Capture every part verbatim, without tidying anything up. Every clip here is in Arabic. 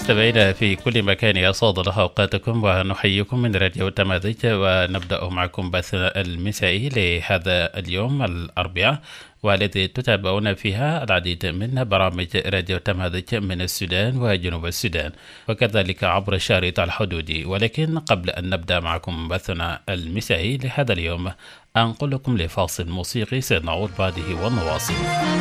مستمعينا في كل مكان يسعد الله أوقاتكم ونحييكم من راديو تمازيج، ونبدأ معكم بثنا المسائي لهذا اليوم الأربعاء، والذي تتابعون فيها العديد من برامج راديو تمازيج من السودان وجنوب السودان وكذلك عبر الشريط الحدودي. ولكن قبل أن نبدأ معكم بثنا المسائي لهذا اليوم أنقل لكم لفاصل موسيقي سنعود بعده ونواصل.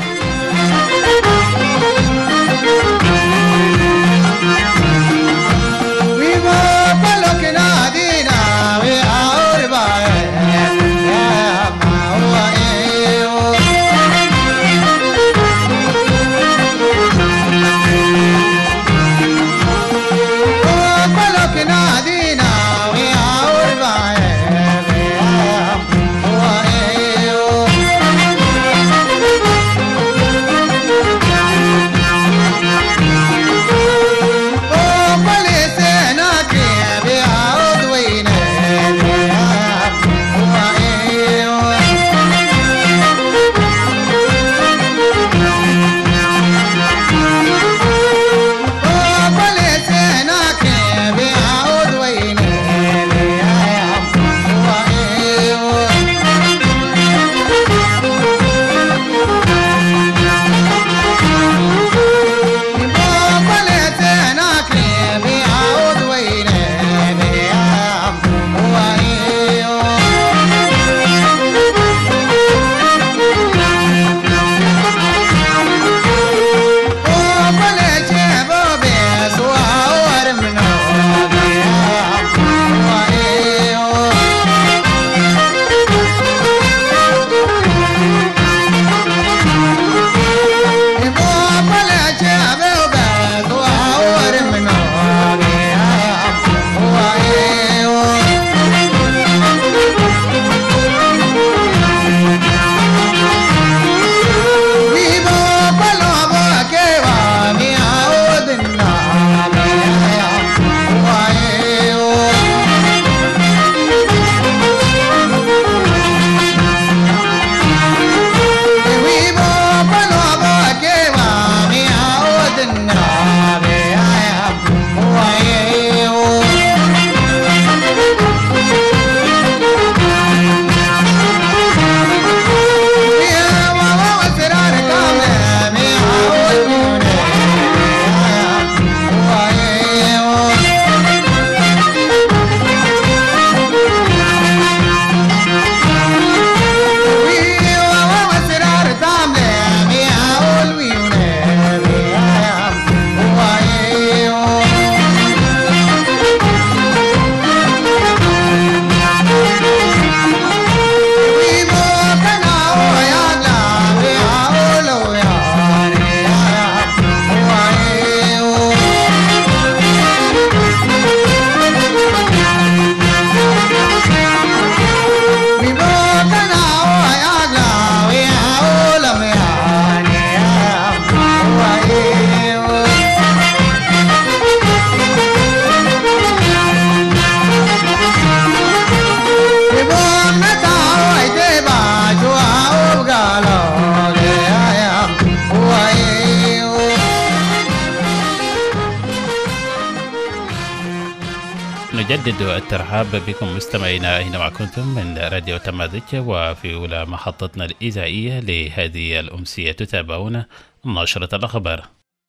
نجدد الترحاب بكم مستمعينا أينما كنتم من راديو تمازيج، وفي أولى محطتنا الإذاعية لهذه الأمسية تتابعون نشرة الأخبار.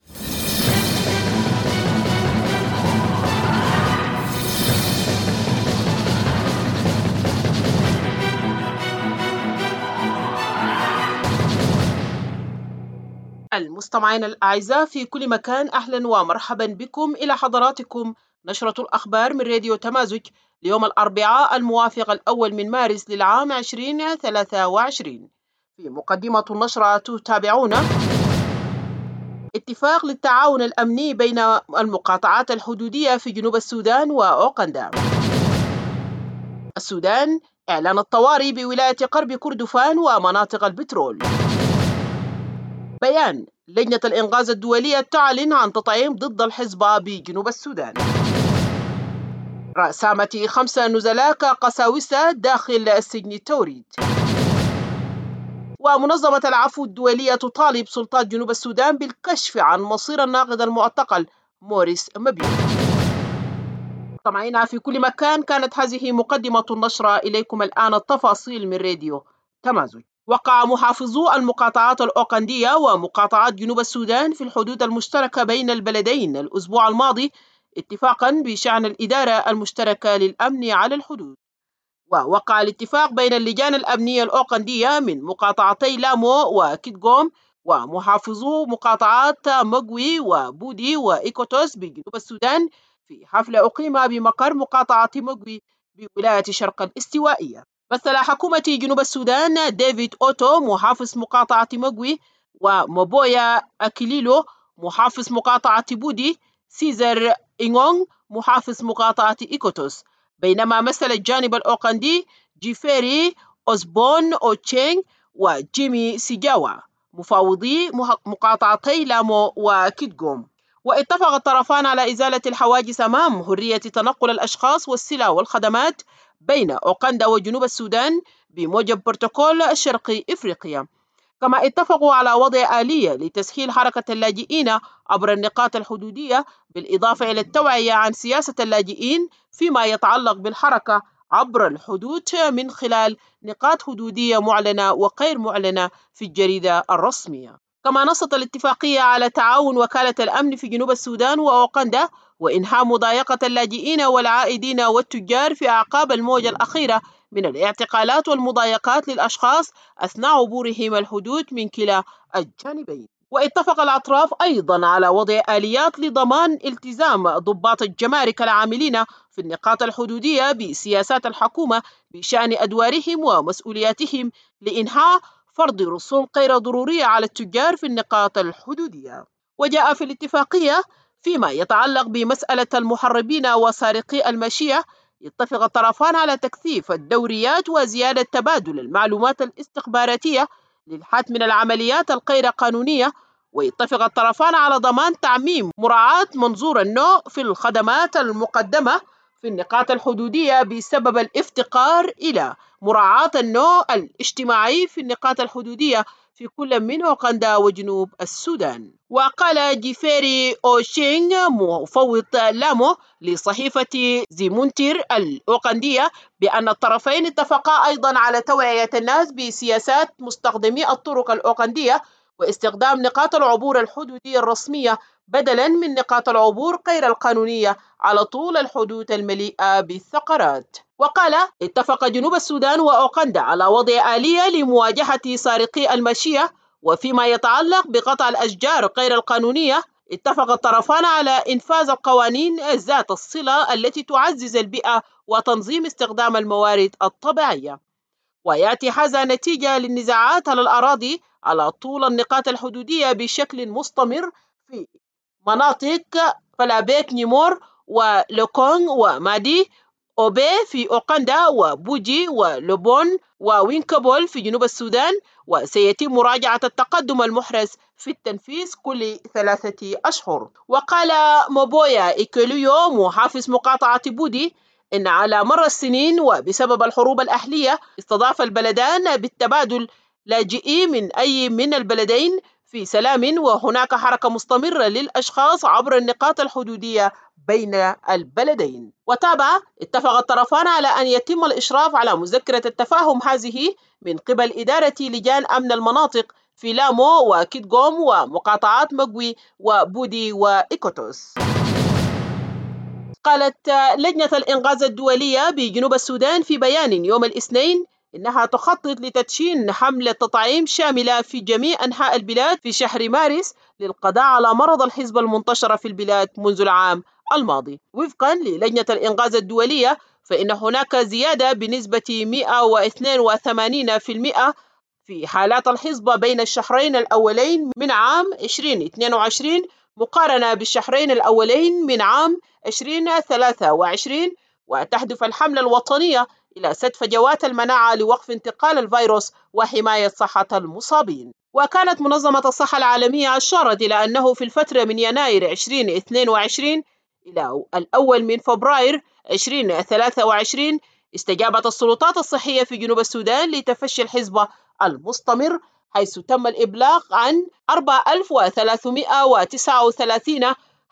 المستمعين الأعزاء في كل مكان، أهلا ومرحبا بكم إلى حضراتكم نشرة الأخبار من راديو تمازج ليوم الأربعاء الموافق الأول من مارس للعام عشرين ثلاثة وعشرين. في مقدمة النشرة تتابعون اتفاق للتعاون الأمني بين المقاطعات الحدودية في جنوب السودان وأوغندا. السودان إعلان الطوارئ بولاية غرب كردفان ومناطق البترول. بيان لجنة الإنقاذ الدولية تعلن عن تطعيم ضد الحصبة بجنوب السودان. رأسامة خمسة نزلاء كقساوسة داخل السجن التوريد. ومنظمة العفو الدولية تطالب سلطات جنوب السودان بالكشف عن مصير الناقد المعتقل موريس مبيو. طبعا في كل مكان، كانت هذه مقدمة النشرة. إليكم الآن التفاصيل من راديو تمازج. وقع محافظو المقاطعات الأوقندية ومقاطعات جنوب السودان في الحدود المشتركة بين البلدين الأسبوع الماضي اتفاقا بشأن الإدارة المشتركة للأمن على الحدود. ووقع الاتفاق بين اللجان الأمنية الأوقندية من مقاطعتي لامو وكيتغوم ومحافظو مقاطعات مقوي وبودي وإيكوتوس بجنوب السودان في حفلة أقيم بمقر مقاطعة مقوي بولاية شرق الاستوائية. مثل حكومة جنوب السودان ديفيد أوتو محافظ مقاطعة مقوي، ومبويا أكيليلو محافظ مقاطعة بودي، سيزر إنغونغ محافظ مقاطعة إيكوتوس. بينما مثل الجانب الأوقندي جيفيري أوزبون أوتشينغ وجيمي سيجاوا مفاوضي مقاطعتي لامو وكيتغوم. واتفق الطرفان على إزالة الحواجز أمام حرية تنقل الأشخاص والسلع والخدمات بين أوقندا وجنوب السودان بموجب بروتوكول شرقي إفريقيا. كما اتفقوا على وضع آلية لتسهيل حركة اللاجئين عبر النقاط الحدودية، بالإضافة إلى التوعية عن سياسة اللاجئين فيما يتعلق بالحركة عبر الحدود من خلال نقاط حدودية معلنة وغير معلنة في الجريدة الرسمية. كما نصت الاتفاقية على تعاون وكالة الأمن في جنوب السودان وأوقندا وإنهاء مضايقة اللاجئين والعائدين والتجار في أعقاب الموجة الأخيرة من الاعتقالات والمضايقات للأشخاص أثناء عبورهم الحدود من كلا الجانبين. واتفق الأطراف أيضا على وضع آليات لضمان التزام ضباط الجمارك العاملين في النقاط الحدودية بسياسات الحكومة بشأن أدوارهم ومسؤولياتهم لإنهاء فرض رسوم غير ضرورية على التجار في النقاط الحدودية. وجاء في الاتفاقية فيما يتعلق بمسألة المحربين وسارقي الماشية، يتفق الطرفان على تكثيف الدوريات وزيادة تبادل المعلومات الاستخباراتية للحد من العمليات الغير قانونية. ويتفق الطرفان على ضمان تعميم مراعاة منظور النوع في الخدمات المقدمة في النقاط الحدودية بسبب الافتقار إلى مراعاة النوع الاجتماعي في النقاط الحدودية في كل من أوقندا وجنوب السودان. وقال جيفيري أوشينغ مفوض لامو لصحيفة زيمونتير الأوقندية بأن الطرفين اتفقا أيضا على توعية الناس بسياسات مستخدمي الطرق الأوقندية واستخدام نقاط العبور الحدودية الرسمية بدلا من نقاط العبور غير القانونية على طول الحدود المليئة بالثغرات. وقال اتفق جنوب السودان وأوقندا على وضع آلية لمواجهة سارقي الماشية. وفيما يتعلق بقطع الأشجار غير القانونية، اتفق الطرفان على إنفاذ القوانين ذات الصلة التي تعزز البيئة وتنظيم استخدام الموارد الطبيعية. ويأتي هذا نتيجة للنزاعات على الأراضي على طول النقاط الحدودية بشكل مستمر في مناطق فلابيك نيمور ولوكونغ ومادي أوبي في أوقندا وبوجي ولوبون ووينكبول في جنوب السودان. وسيتم مراجعة التقدم المحرز في التنفيذ كل ثلاثة أشهر. وقال موبويا إيكوليو محافظ مقاطعة بودي إن على مر السنين وبسبب الحروب الأهلية استضاف البلدان بالتبادل لاجئي من أي من البلدين في سلام، وهناك حركة مستمرة للأشخاص عبر النقاط الحدودية بين البلدين. وتابع اتفق الطرفان على أن يتم الإشراف على مذكرة التفاهم هذه من قبل إدارة لجان أمن المناطق في لامو وكيتغوم ومقاطعات مقوي وبودي وإيكوتوس. قالت لجنة الإنقاذ الدولية بجنوب السودان في بيان يوم الاثنين إنها تخطط لتدشين حملة تطعيم شاملة في جميع أنحاء البلاد في شهر مارس للقضاء على مرض الحصبة المنتشرة في البلاد منذ العام الماضي. وفقا للجنة الإنقاذ الدولية، فإن هناك زيادة بنسبة مئة واثنين وثمانين بالمئة في حالات الحصبة بين الشهرين الأولين من عام ألفين واثنين وعشرين مقارنة بالشهرين الأولين من عام ألفين وثلاثة وعشرين. وتهدف الحملة الوطنية إلى سد فجوات المناعة لوقف انتقال الفيروس وحماية صحة المصابين. وكانت منظمة الصحة العالمية أشارت إلى أنه في الفترة من يناير ألفين واثنين وعشرين إلى الأول من فبراير ألفين وثلاثة وعشرين استجابت السلطات الصحية في جنوب السودان لتفشي الحصبة المستمر، حيث تم الإبلاغ عن أربعة آلاف وثلاثمئة وتسعة وثلاثين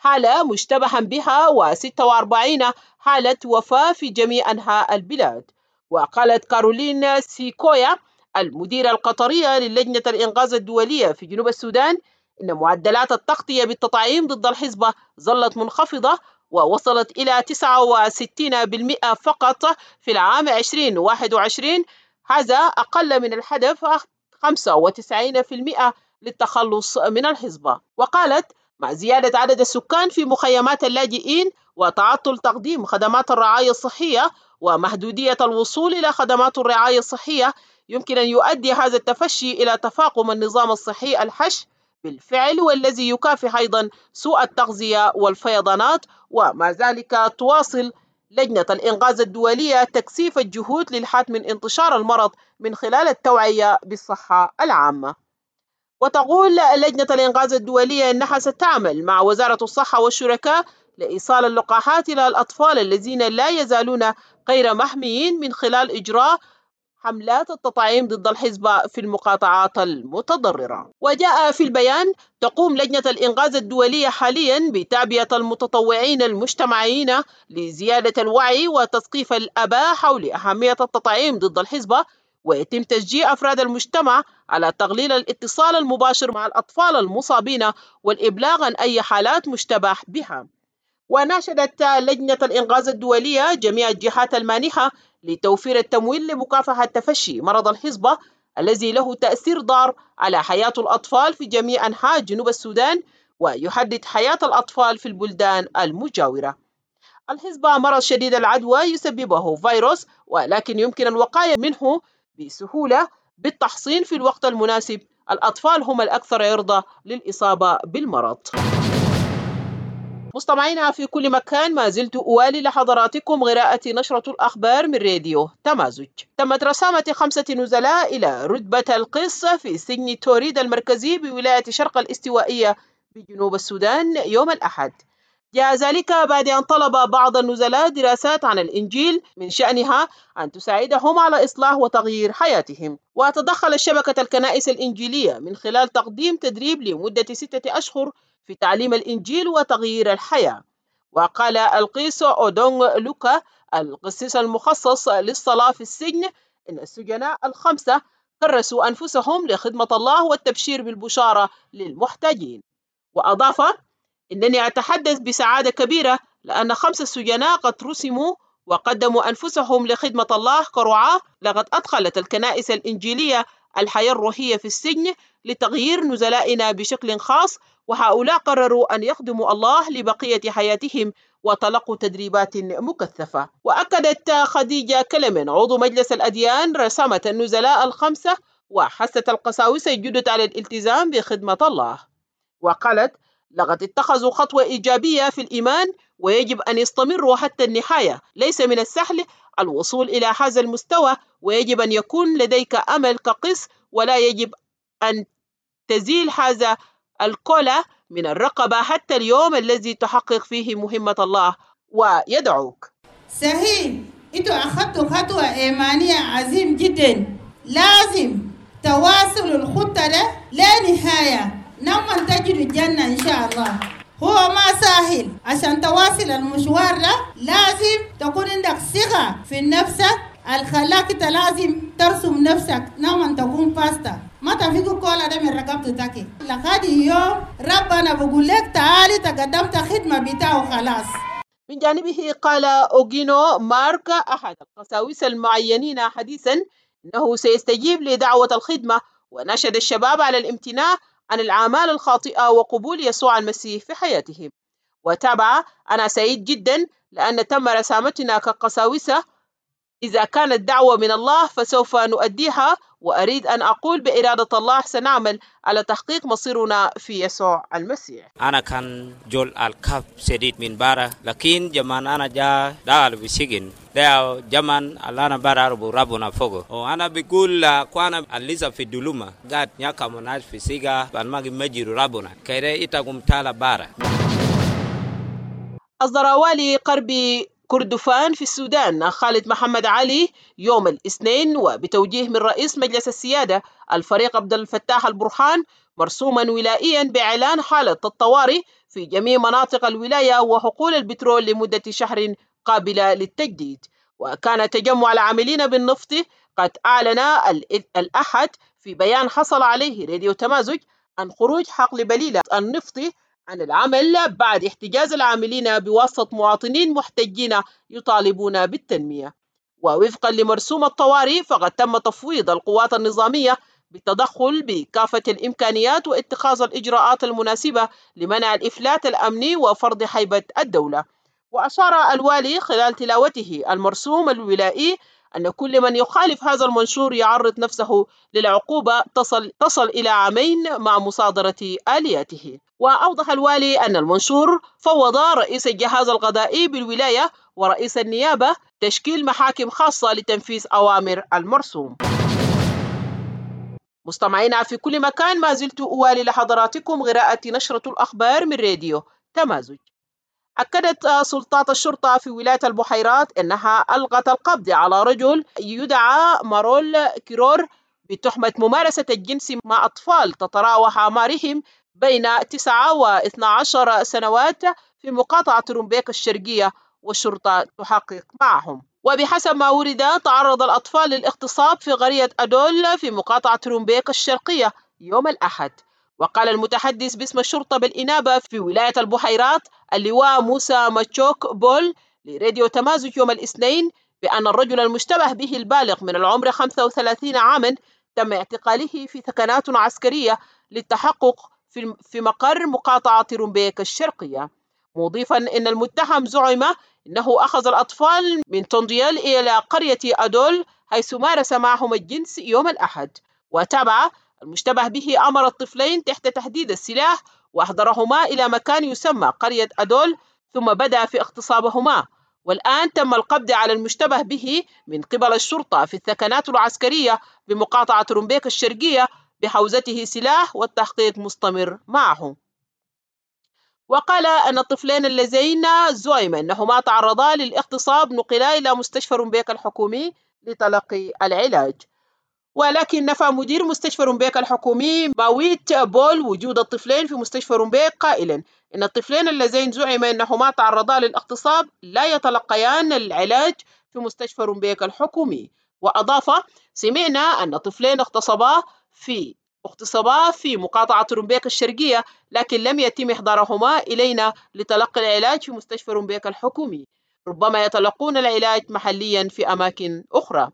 حالة مشتبها بها وستة وأربعين حالة وفاة في جميع أنحاء البلاد. وقالت كارولين سيكويا المديرة القطرية للجنة الإنقاذ الدولية في جنوب السودان إن معدلات التغطية بالتطعيم ضد الحصبة ظلت منخفضة ووصلت إلى تسعة وستين بالمئة فقط في العام ألفين وواحد وعشرين، هذا أقل من الهدف خمسة وتسعين بالمئة للتخلص من الحصبة. وقالت مع زيادة عدد السكان في مخيمات اللاجئين وتعطل تقديم خدمات الرعاية الصحية ومحدودية الوصول إلى خدمات الرعاية الصحية، يمكن أن يؤدي هذا التفشي إلى تفاقم النظام الصحي الهش بالفعل، والذي يكافح أيضا سوء التغذية والفيضانات. ومع ذلك تواصل لجنة الإنقاذ الدولية تكثيف الجهود للحد من انتشار المرض من خلال التوعية بالصحة العامة. وتقول لجنة الإنقاذ الدولية أنها ستعمل مع وزارة الصحة والشركاء لإيصال اللقاحات إلى الأطفال الذين لا يزالون غير محميين من خلال إجراء حملات التطعيم ضد الحصبة في المقاطعات المتضررة. وجاء في البيان تقوم لجنة الإنقاذ الدولية حاليا بتعبئة المتطوعين المجتمعين لزيادة الوعي وتثقيف الآباء حول أهمية التطعيم ضد الحصبة، ويتم تشجيع أفراد المجتمع على تقليل الاتصال المباشر مع الأطفال المصابين والإبلاغ عن أي حالات مشتبه بها. وناشدت لجنة الإنقاذ الدولية جميع الجهات المانحة لتوفير التمويل لمكافحة تفشي مرض الحصبة الذي له تأثير ضار على حياة الأطفال في جميع أنحاء جنوب السودان ويهدد حياة الأطفال في البلدان المجاورة. الحصبة مرض شديد العدوى يسببه فيروس، ولكن يمكن الوقاية منه بسهولة بالتحصين في الوقت المناسب. الأطفال هم الأكثر عرضة للإصابة بالمرض. مستمعينا في كل مكان، ما زلت أوالي لحضراتكم قراءة نشرة الأخبار من راديو تمازج. تمت رسامة خمسة نزلاء إلى رتبة القس في سجن توريد المركزي بولاية شرق الاستوائية بجنوب السودان يوم الأحد. جاء ذلك بعد أن طلب بعض النزلاء دراسات عن الإنجيل من شأنها أن تساعدهم على إصلاح وتغيير حياتهم. وتدخل شبكة الكنائس الإنجيلية من خلال تقديم تدريب لمدة ستة أشهر في تعليم الإنجيل وتغيير الحياة. وقال القيس أودونغ لوكا القسيس المخصص للصلاة في السجن إن السجناء الخمسة كرسوا أنفسهم لخدمة الله والتبشير بالبشارة للمحتاجين. وأضاف إنني أتحدث بسعادة كبيرة لأن خمسة سجناء قد رسموا وقدموا أنفسهم لخدمة الله كرعاة. لقد أدخلت الكنائس الإنجيلية الحياة الروحية في السجن لتغيير نزلائنا بشكل خاص، وهؤلاء قرروا أن يخدموا الله لبقية حياتهم وتلقوا تدريبات مكثفة. وأكدت خديجة كلمن عضو مجلس الأديان رسامة النزلاء الخمسة وحثت القساوسة الجدد على الالتزام بخدمة الله. وقالت لقد اتخذوا خطوة إيجابية في الإيمان ويجب أن يستمروا حتى النهاية. ليس من السهل الوصول إلى هذا المستوى، ويجب أن يكون لديك أمل كقس، ولا يجب أن تزيل هذا الكولا من الرقبة حتى اليوم الذي تحقق فيه مهمة الله. ويدعوك. صحيح، انتوا أخذتوا خطوة إيمانية عظيم جدا. لازم تواصل الخطة ده لنهاية نما تجد الجنة إن شاء الله. هو ما سهل، عشان تواصل المشوار ده لازم تكون عندك ثقة في نفسك. الخلاك انت لازم ترسم نفسك نما تكون فاستا، ما تفيقوا كولا ده من رقبتك. لقد يوم ربنا بقول لك تعالي تقدمت خدمة بتاعه خلاص. من جانبه قال أوغينو مارك أحد القساوسة المعينين حديثا إنه سيستجيب لدعوة الخدمة، ونشد الشباب على الامتناع عن الأعمال الخاطئة وقبول يسوع المسيح في حياتهم. وتابع: أنا سعيد جدا لأن تم رسامتنا كقساوسة. إذا كانت دعوة من الله فسوف نؤديها، وأريد أن أقول بإرادة الله سنعمل على تحقيق مصيرنا في يسوع المسيح. أنا كان جول الكاب سديد من بارا، لكن جمان أنا جا دال بسجن ده جمان أنا بارا ربو ربنا فوقه. وأنا بقول كوانا أليزا في دلوما قاد نياكا مناش في سيجا بانماغي مجيرو ربنا كيري إتاكم تالا بارا. أصدر والي قربي كردفان في السودان خالد محمد علي يوم الاثنين وبتوجيه من رئيس مجلس السيادة الفريق عبد الفتاح البرهان مرسوما ولائيا بإعلان حالة الطوارئ في جميع مناطق الولاية وحقول البترول لمدة شهر قابلة للتجديد. وكان تجمع العاملين بالنفط قد أعلن الأحد في بيان حصل عليه راديو تمازج عن خروج حقل بليلة النفط عن العمل بعد احتجاز العاملين بواسطة مواطنين محتجين يطالبون بالتنمية. ووفقا لمرسوم الطوارئ فقد تم تفويض القوات النظامية بالتدخل بكافة الإمكانيات واتخاذ الإجراءات المناسبة لمنع الإفلات الأمني وفرض هيبة الدولة. وأشار الوالي خلال تلاوته المرسوم الولائي أن كل من يخالف هذا المنشور يعرض نفسه للعقوبة تصل, تصل إلى عامين مع مصادرة آلياته. وأوضح الوالي أن المنشور فوض رئيس الجهاز القضائي بالولاية ورئيس النيابة تشكيل محاكم خاصة لتنفيذ أوامر المرسوم. مستمعينا في كل مكان، ما زلت أوالي لحضراتكم قراءة نشرة الأخبار من راديو تمازج. أكدت سلطات الشرطة في ولاية البحيرات أنها ألغت القبض على رجل يدعى مارول كيرور بتهمة ممارسة الجنس مع أطفال تتراوح أعمارهم بين تسعة واثنى عشر سنوات في مقاطعة رومبيك الشرقية، والشرطة تحقق معهم. وبحسب ما ورد تعرض الأطفال للاغتصاب في قرية أدول في مقاطعة رومبيك الشرقية يوم الأحد. وقال المتحدث باسم الشرطة بالإنابة في ولاية البحيرات اللواء موسى ماتشوك بول لراديو تمازج يوم الاثنين بأن الرجل المشتبه به البالغ من العمر خمسة وثلاثين عاما تم اعتقاله في ثكنات عسكرية للتحقق في مقر مقاطعة رومبيك الشرقية، مضيفا أن المتهم زعم أنه أخذ الأطفال من تونديال إلى قرية أدول حيث مارس معهم الجنس يوم الأحد. وتابع المشتبه به أمر الطفلين تحت تهديد السلاح وأحضرهما إلى مكان يسمى قرية أدول ثم بدأ في اغتصابهما. والآن تم القبض على المشتبه به من قبل الشرطة في الثكنات العسكرية بمقاطعة رومبيك الشرقية بحوزته سلاح والتحقيق مستمر معه. وقال أن الطفلين اللذين زعم أنهما تعرضا للاغتصاب نقلا إلى مستشفى رومبيك الحكومي لتلقي العلاج. ولكن نفى مدير مستشفى رومبيك الحكومي ماويت بول وجود الطفلين في مستشفى رومبيك قائلا إن الطفلين اللذين زعم أنهما تعرضا للاغتصاب لا يتلقيان العلاج في مستشفى رومبيك الحكومي. وأضاف سمعنا أن طفلين اغتصبا في اغتصبا في مقاطعة رومبيك الشرقية لكن لم يتم إحضارهما إلينا لتلقي العلاج في مستشفى رومبيك الحكومي، ربما يتلقون العلاج محليا في أماكن أخرى.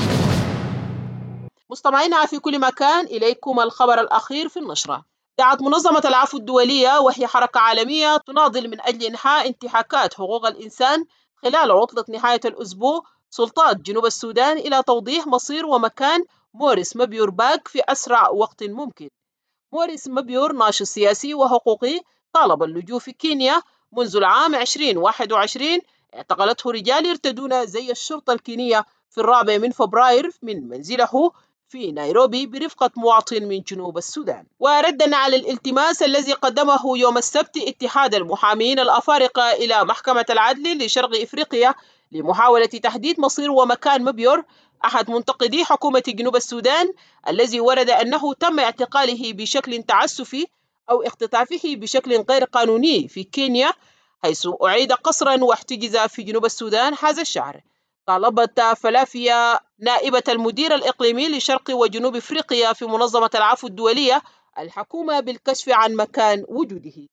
مستمعينا في كل مكان، إليكم الخبر الأخير في النشرة. دعت منظمة العفو الدولية وهي حركة عالمية تناضل من أجل إنهاء انتهاكات حقوق الإنسان خلال عطلة نهاية الأسبوع سلطات جنوب السودان إلى توضيح مصير ومكان موريس مبيور باك في أسرع وقت ممكن. موريس مبيور ناشط سياسي وحقوقي طالب اللجوء في كينيا منذ العام ألفين وواحد وعشرين. اعتقلته رجال يرتدون زي الشرطة الكينية في الرابع من فبراير من منزله في نيروبي برفقة مواطن من جنوب السودان. وردا على الالتماس الذي قدمه يوم السبت اتحاد المحامين الأفارقة إلى محكمة العدل لشرق إفريقيا لمحاولة تحديد مصير ومكان مبيور أحد منتقدي حكومة جنوب السودان الذي ورد أنه تم اعتقاله بشكل تعسفي أو اختطافه بشكل غير قانوني في كينيا حيث أعيد قسرا واحتجز في جنوب السودان هذا الشهر. طالبت فلافيا نائبة المدير الإقليمي لشرق وجنوب إفريقيا في منظمة العفو الدولية الحكومة بالكشف عن مكان وجوده.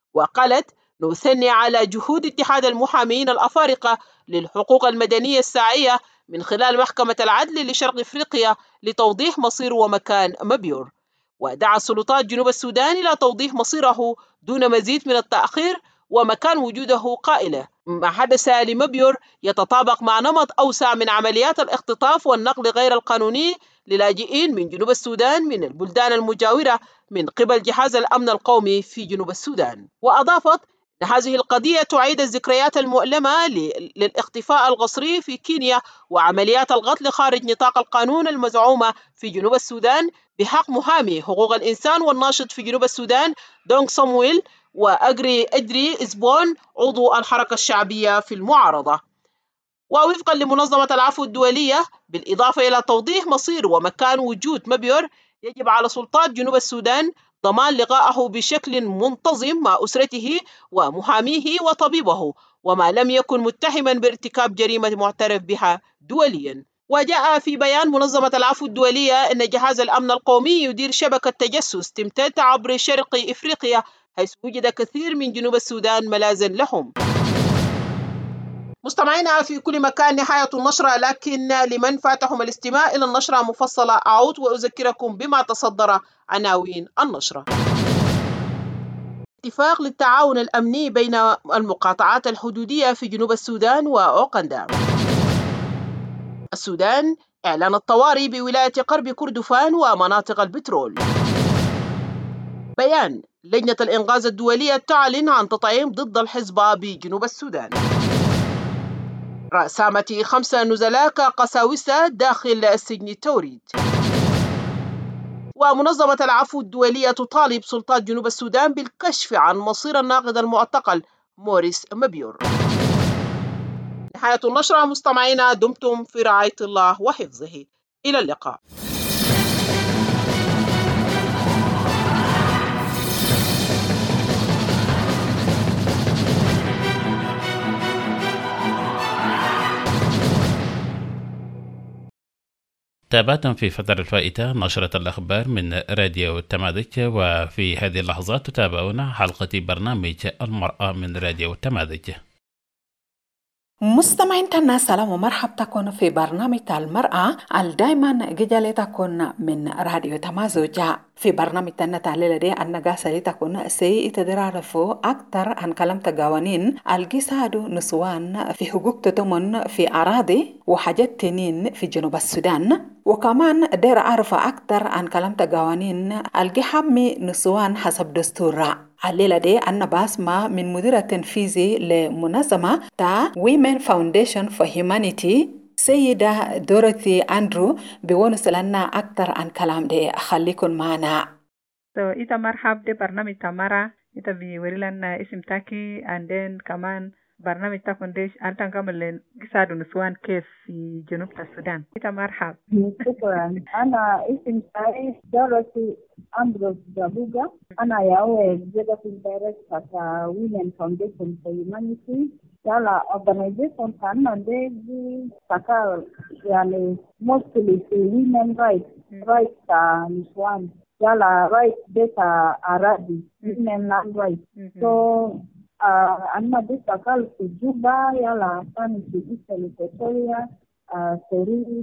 وقالت نثني على جهود اتحاد المحامين الأفارقة للحقوق المدنية الساعية من خلال محكمة العدل لشرق إفريقيا لتوضيح مصير ومكان مبيور. ودعا سلطات جنوب السودان إلى توضيح مصيره دون مزيد من التأخير ومكان وجوده، قائلة ما حدث لمبيور يتطابق مع نمط أوسع من عمليات الاختطاف والنقل غير القانوني للاجئين من جنوب السودان من البلدان المجاورة من قبل جهاز الأمن القومي في جنوب السودان. وأضافت أن هذه القضية تعيد الذكريات المؤلمة للاختفاء القسري في كينيا وعمليات القتل خارج نطاق القانون المزعومة في جنوب السودان بحق محامي حقوق الإنسان والناشط في جنوب السودان دونغ صمويل وأجري أدري إسبون عضو الحركة الشعبية في المعارضة. ووفقا لمنظمة العفو الدولية بالإضافة إلى توضيح مصير ومكان وجود مبيور يجب على سلطات جنوب السودان ضمان لقائه بشكل منتظم مع أسرته ومحاميه وطبيبه، وما لم يكن متهما بارتكاب جريمة معترف بها دوليا. وجاء في بيان منظمة العفو الدولية أن جهاز الأمن القومي يدير شبكة تجسس تمتد عبر شرق إفريقيا، حيث وجد كثير من جنوب السودان ملاذا لهم. مستمعينا في كل مكان، نهاية النشرة، لكن لمن فاتهم الاستماع إلى النشرة مفصلة أعود وأذكركم بما تصدر عناوين النشرة. اتفاق للتعاون الأمني بين المقاطعات الحدودية في جنوب السودان وأوغندا. السودان إعلان الطوارئ بولاية غرب كردفان ومناطق البترول. بيان لجنة الإنقاذ الدولية تعلن عن تطعيم ضد الحصبة بجنوب السودان. رأسامة خمسة نزلاء قساوسة داخل السجن التوريد. ومنظمة العفو الدولية تطالب سلطات جنوب السودان بالكشف عن مصير الناقد المعتقل موريس مبيور. نهاية النشرة مستمعينا، دمتم في رعاية الله وحفظه. إلى اللقاء. تابعتم في فترة الفائتة نشرة الأخبار من راديو التماذج، وفي هذه اللحظات تتابعون حلقة برنامج المرأة من راديو التماذج. مستمعين كنا سلام ومرحب تكون في برنامج المرأة الدائما جدالي تكون من راديو تمازج. في برنامج تنا تعليل دي أننا سالي تكون سي تدرارفو أكتر عن كلام تقوانين الجسادو نسوان في حقوق تتمن في أراضي وحاجات تنين في جنوب السودان، وكمان دير أعرف أكتر عن كلام تقوانين الجحمي نسوان حسب دستور. الليلة دي أنا باسمة من مدير التنفيذي لمنظمة تا Women Foundation for Humanity سيدة دوريثي أندرو بيونس لنا أكتر عن كلام دي. خليكن معنا. So إذا مرحب دي برنامج تمارا إذا بيوري لنا اسم تاكي and then كمان برنامج تكون ديش أنت نكمل جساد نسوان كيف في جنوب السودان. إذا مرحب. شكرا. أنا اسم تاكي دوريثي أندرو جابوغا. أنا ياوي executive director for Women Foundation for Humanity. Yala organization كنا دي سكال يعني mostly في women rights rights نسوان. Yala rights بيتا أراضي women land rights. So أنا دي سكال في جوبا. يلا كان في إسرائيل إيطاليا سوري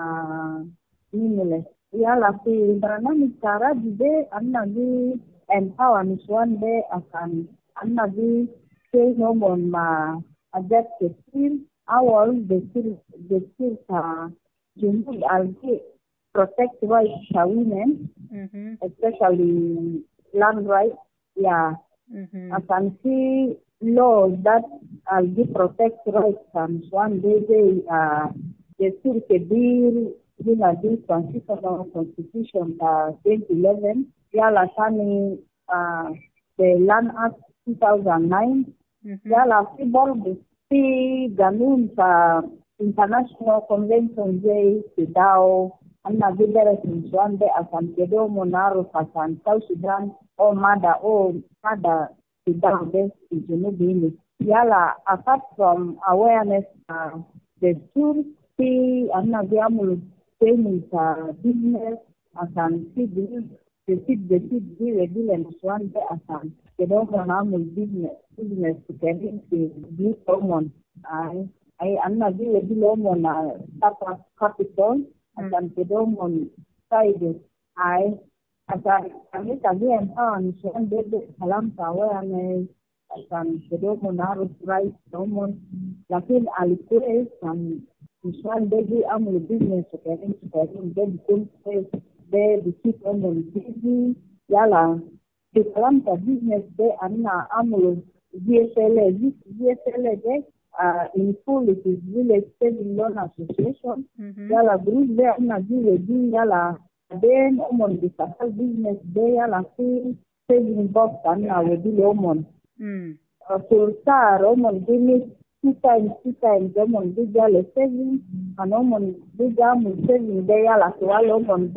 مع مينيلس. يلا في برنامج أراضي دي أنا دي empower نسوان دي أكان أنا دي say no more ma adapt the skill our the skill the skill ta jumbi alge protect rights for women mm-hmm. especially land rights yeah mm-hmm. I can see laws that alge protect rights and one day they uh the skill ke bill in a bill constitutional constitution uh twenty eleven yeah la tani uh the land act two thousand nine. Yala fi borbu fi ganun sa international convention jay sidao anna bidere sinjande asan kedo monaro asan South Sudan o mada o mada sidao des junubini. Yala apart from awareness uh, the tools fi anna biamul training sa business asan fi the seed the seed the regular one the asan kedo monamul business business depending on the hormone. I I anna the regular hormone tapa capital asan kedo mon side I asan kami tadi empower nation the kalam awareness asan kedo monaro right hormone lakin alikuwa san nation the amul business depending on the business de the hormone busy yala the kalam business de anna amul G S L A, G S L A de uh, in full it is Village Saving Loan Association. Mm-hmm. Yala group de anna village yala then omon the social business de yala free saving box anna wedi omon. Mm. Uh, so star omon give two times two times omon de yala saving and omon de yala saving de yala so omon de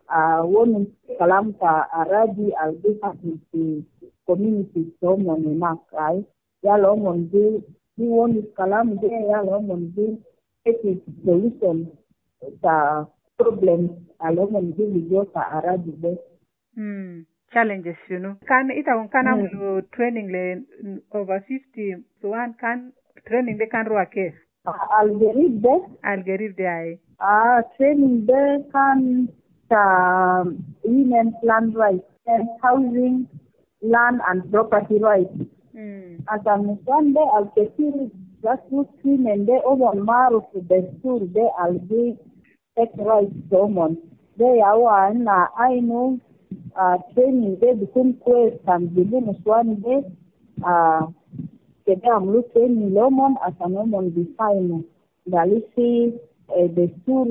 woni kalam ta aradi albiha fi community somon na kai ya lo mon di di woni kalam de ya lo mon di eti solution ta problem alo mon di video ta aradi de hmm challenges you know kan ita on kana mm. training le over fifty so one kan training de kan roa ke algerib de algerib de ai ah training de kan ta women land rights and housing land and property rights mm. as an Sunday al kefir grassroots women de omon maru to the sur de algi tech rights somon de yawa na ainu Uh, training de bikun quest and bilin swan de uh kede amlu training lomon asanomon define dalisi uh, the sur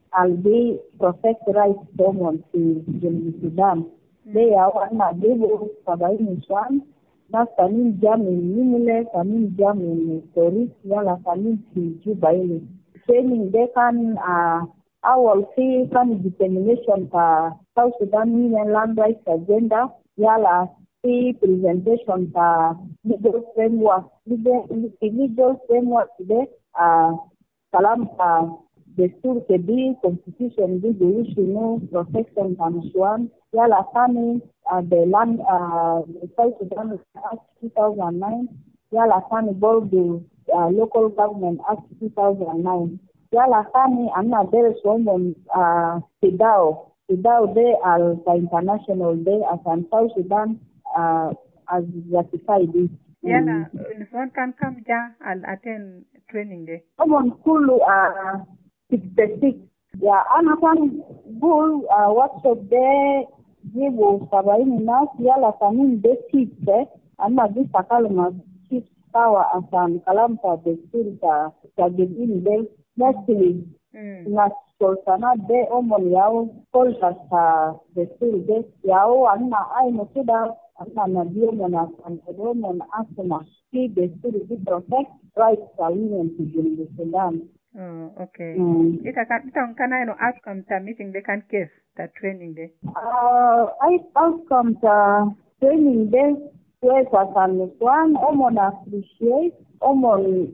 albi protect rights lomon to the Sudan de ya wana debo sabaini swan na kanin jamin nimule kanin jamin story wala kanin juba ile training de kan uh our fee kan determination ka South Sudan Women Land Rights Agenda yala fee presentation ka legal framework legal, legal framework de uh, kalam ka destur ke di constitution di issue no protection kan swan yala kani uh, the land uh, the South Sudan Act two thousand nine yala kani board the uh, local government Act two thousand nine yala kani anna there someone uh tidao tidao de al international day as an South Sudan uh as ratified this yala mm. Nuswan kan kam ja al attend training day common kulu uh sixty-six ya ana kan bull uh, workshop de jibu sabaini nas yala kanin de site anna di sakalma six sawa asan kalamta de sita ta gedin de mostly mm. na soltana de omon yao kolta sa de de yao anna ai no kida anna na dio mona kanto mona asma ki de de protect rights of women to the Sudan. Oh, okay. Mm. Ita kan ita kana no outcome ta meeting de kan case ta training de. Uh, I outcome ta training de where san one omon appreciate omon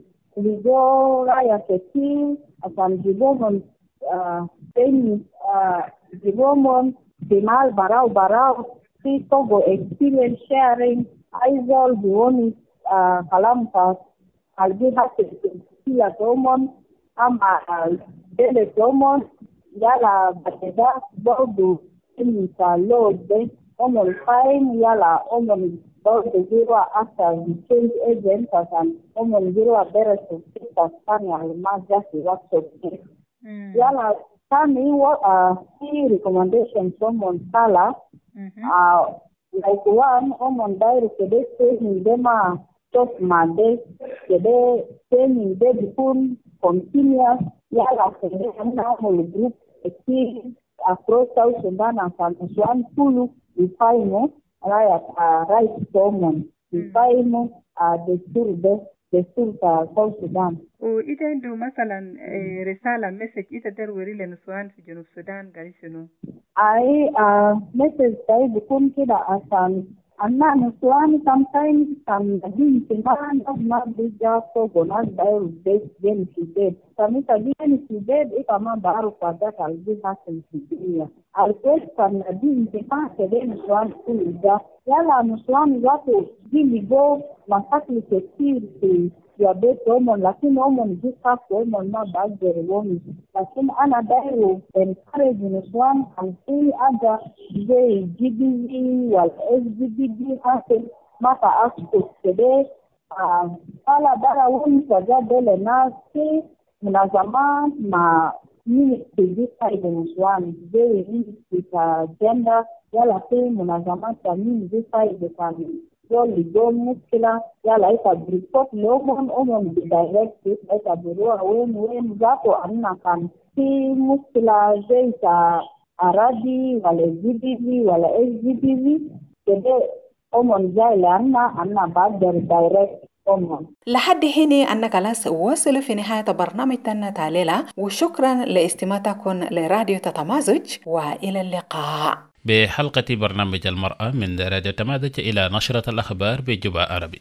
ligo raya keti asan gibomon uh training uh gibomon dimal barau barau si togo experience sharing aizol bioni uh kalam ta algi hake kila tomon ama dele tomon yala bateda bodu in sa load de omon fine yala omon Both the zero after the change agent and common zero better to fit as Spanish just workshop. Yala Sami what uh key recommendations from Sala uh like one common direct de training dema just made de training de become continuous yala de normal group experience across South Sudan and one full define Right, uh, right, common. Define uh, the school, the the school uh, South Sudan. Oh, ita ndio masalan eh, risala message ita der werile nuswan fi Junub Sudan garisino. Ai uh, message tai bukun kida asan anna nuswan sometimes some hin timan of not big job so gonas dai des gen sibed. Kami tadi ni sibed ikama baru pada kalbi hasil sibiya. Alkwes kan din timan kede nuswan kuliga. Yala nuswan watu gili go masakli kecil si ya beto omon lakini omon jika ko omon ma bagere womi lakini ana dairu encourage nuswan anti ada je G B V wal S G B D hasil maka asko kede ala bara womi saja dele na si munazama ma ni kujika ile nuswan very ministry gender yala si munazama ta ni kujika ile kani Jolly John Muskila, yala ita report lomon omon di directive ita birua wen wen zato anna kan si Muskila jeita aradi wala G B V wala S G B V kede omon jaila anna anna bagder direct أمهم. لحد هنا أن خلاص وصلوا في نهاية برنامجنا تاليلا، وشكرا لاستماعتكم لراديو تتمازج، وإلى اللقاء بحلقة برنامج المرأة من راديو تمازج إلى نشرة الأخبار بجبع عربي.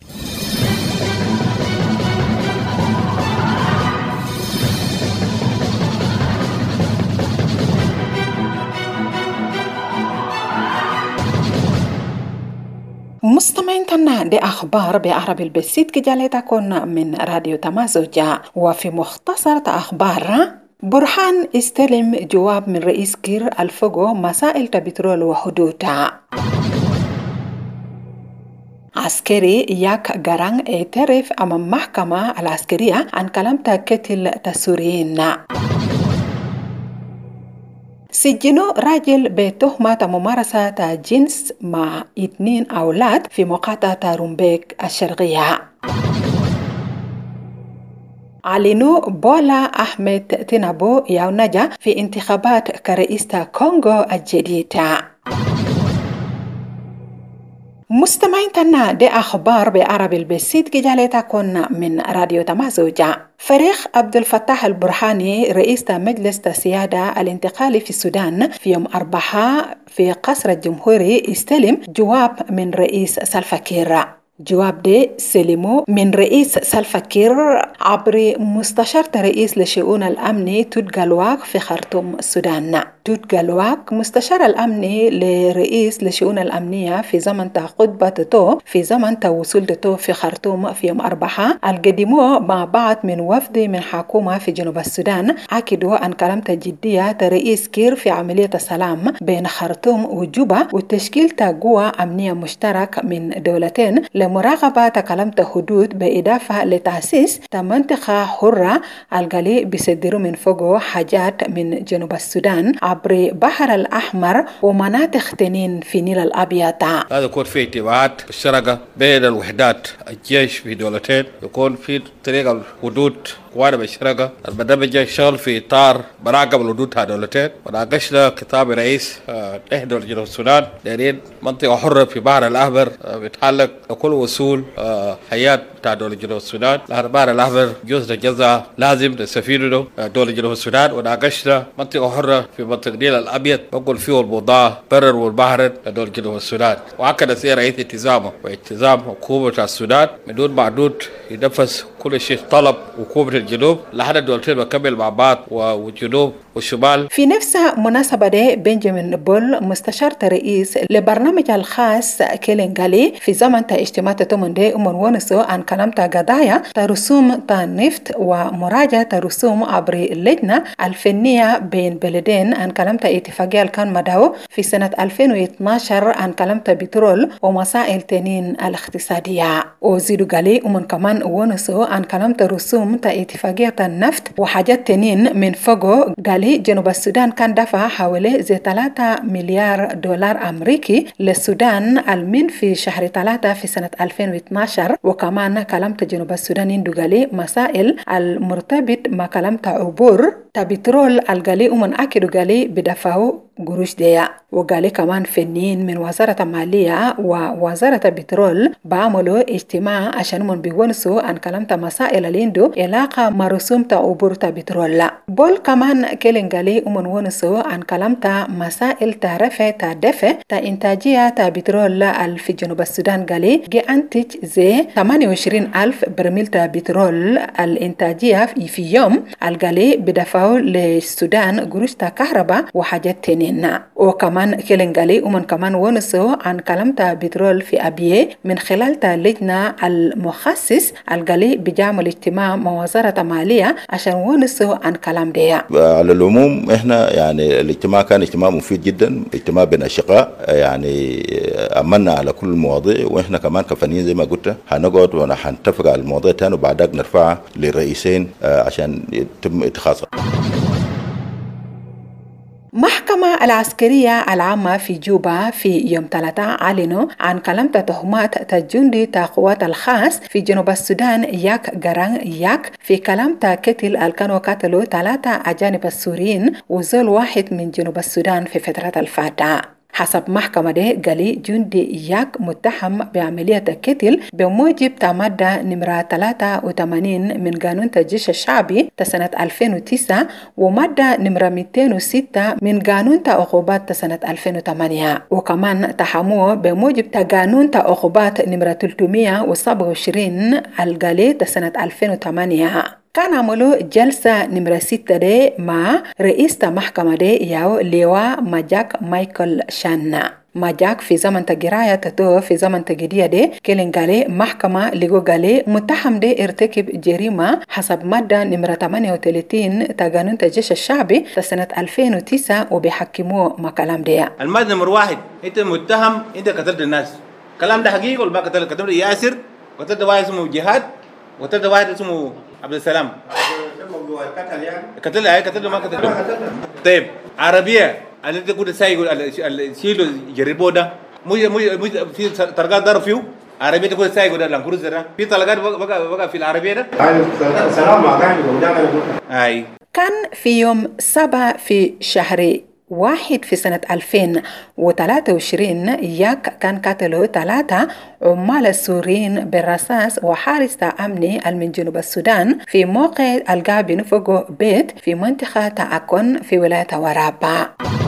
مستمعين تنا دي أخبار بعربي البسيط كجالتكم من راديو تمازوجا. وفي مختصر أخبار، برهان استلم جواب من رئيس كير الفوغو مسائل بترول وحدودها. عسكري ياك غران اعترف أمام محكمة العسكرية عن كلام قتل تسوريين. سجنوا راجل بتهمة ممارسة جنس مع اثنين أولاد في مقاطعة رومبيك الشرقية. أعلنوا بولا أحمد تينابو يونجا في انتخابات كرئيس كونغو الجديدة. مستمعين تنا دي أخبار بعربي البسيط كجالتكم من راديو تمازوجا. فريق عبد الفتاح البرهاني رئيس مجلس السيادة الانتقالي في السودان في يوم أربعاء في قصر الجمهوري استلم جواب من رئيس سلفا كير. جواب دي سلمو من رئيس سلفا كير عبر مستشار رئيس لشؤون الأمن توت غالواك في خرطوم السودان. توت غالواك مستشار الأمني لرئيس لشؤون الأمنية في زمن خطبة تو في زمن وصول تو في خرطوم في يوم أربعاء القدموا مع بعض من وفد من حكومة في جنوب السودان أكدوا عن كلمة جدية رئيس كير في عملية السلام بين خرطوم وجوبا وتشكيل قوى أمنية مشترك من دولتين لمراقبة كلمة حدود بإضافة لتأسيس منطقة حرة القلي بيصدروا من فوقه حاجات من جنوب السودان عبر بحر الأحمر ومناطق تنين في نيل الأبيض. هذا يكون في اتفاقات مشتركة بين الوحدات الجيش في دولتين، يكون في طريقة الحدود قوات مشتركة. البرنامج يشتغل في إطار مراقبة الحدود تاع دولتين. وناقشنا خطاب رئيس إحدى جنوب السودان دايرين منطقة حرة في بحر الأحمر بيتعلق بكل وصول حياة تاع دولة جنوب السودان. البحر الأحمر جزء جزء لازم نستفيد دولة جنوب السودان. وناقشنا منطقة حرة في منطقة النيل الأبيض بقول فيه البضاعة برر والبحر دولة جنوب السودان. وهكذا سير رئيس التزامه والتزام حكومة السودان من دون معدود ينفذ كل شيء طلب حكومة الجنوب لحد الدولتين بكمل مع بعض والجنوب والشمال. في نفس مناسبة دي بنجامين بول مستشار رئيس لبرنامج الخاص كيلينغالي في زمن اجتماع تمن دي أمون ونسو عن كلام قضايا ترسوم النفط ومراجعة رسوم عبر اللجنة الفنية بين بلدين عن كلام اتفاقية كان مدعو في سنة ألفين واثناشر عن كلام بترول ومسائل تنين الاقتصادية. وزيدو قالي أمون كمان ونسو عن كلام رسوم اتفاقية النفط وحاجات تنين من فوقه. قالي جنوب السودان كان دفع حوالي زي ثلاثة مليار دولار أمريكي للسودان المن في شهر ثلاثة في سنة ألفين واثناشر. وكمان كلمت جنوب السودان يندو قالي مسائل المرتبط ما كلمت عبور تبترول القالي ومن أكدو قالي بدفعوا قروش ديا. وقالي كمان فنيين من وزارة المالية ووزارة البترول بعملوا اجتماع عشان من بيونسوا عن كلمت مسائل الاندو علاقة مع رسوم عبور تبترول. بول كمان كيلينغالي ومن ونسوا عن كلمت مسائل تعرفة تعدفة تا إنتاجية تبترول في جنوب السودان. قالي جي أنتج زي ثمانية وعشرين ألف برميل تبترول الإنتاجية في يوم. القالي بدفعوا للسودان قروش كهرباء وحاجات تانية. وكمان كيلينغالي ومن كمان ونسوا عن كلمة بترول في أبيه من خلال لجنة المخصص القالي بجامل اجتماع مع وزارة المالية عشان ونسوا عن كلام ديا. على العموم احنا يعني الاجتماع كان اجتماع مفيد جدا، اجتماع بين الأشقاء، يعني أمنا على كل المواضيع. واحنا كمان كفنيين زي ما قلت هنقعد ونحنتفق على المواضيع تاني وبعدك نرفعها للرئيسين عشان يتم اتخاذها. محكمة العسكرية العامة في جوبا في يوم ثلاثة أعلنوا عن كلمة تهمات الجندي قوات الخاص في جنوب السودان ياك غران ياك في كلمة قتل الكانوا قتلوا ثلاثة أجانب السوريين وزول واحد من جنوب السودان في فترة الفاتحة. حسب محكمة دي قالي جندي ياك متهم بعملية قتل بموجب مادة نمرة ثلاثة وثمانين من قانون الجيش الشعبي سنة ألفين وتسعة ومادة نمرة مئتين وستة من قانون عقوبات سنة ألفين وثمانية، وكمان تحموه بموجب قانون عقوبات نمرة ثلاثمئة وسبعة وعشرين القالي سنة ألفين وثمانية. كان عملوا جلسة نمرة ستة دي مع رئيس المحكمة دي ياو لواء ماجاك مايكل شانا. ماجاك في زمن تجراية تتو في زمن تجدية دي كيلين قالي محكمة لغو قالي متهم دي ارتكب جريمة حسب مادة نمرة ثمانية وثلاثين تقانون الجيش الشعبي سنة ألفين وتسعة وبيحكموه ما كلام دي. المادة نمرة واحد انت متهم انت قتلت الناس، كلام ده حقيقي ولا ما قتلت؟ قتلت ياسر، قتلت واحد اسمه جهاد، وقتلت واحد اسمه عبد السلام. قتل يعني؟ قتل ايه قتل ما قتل؟ طيب عربية اللي انت كنت سايق شيلوا جربوا ده مو مو في طلقات ضرب فيه عربية تقول سايق ده لانكروز ده في طلقات بقى بقى في العربية ده. سلام عليكم. اي كان في يوم سبعة في شهر واحد في سنة ألفين وثلاثة وعشرين ياك كان قتلوا ثلاثة عمال السوريين بالرصاص وحارس أمني من جنوب السودان في موقع القى بنفوق بيت في منطقة تاكون في ولاية ورابا.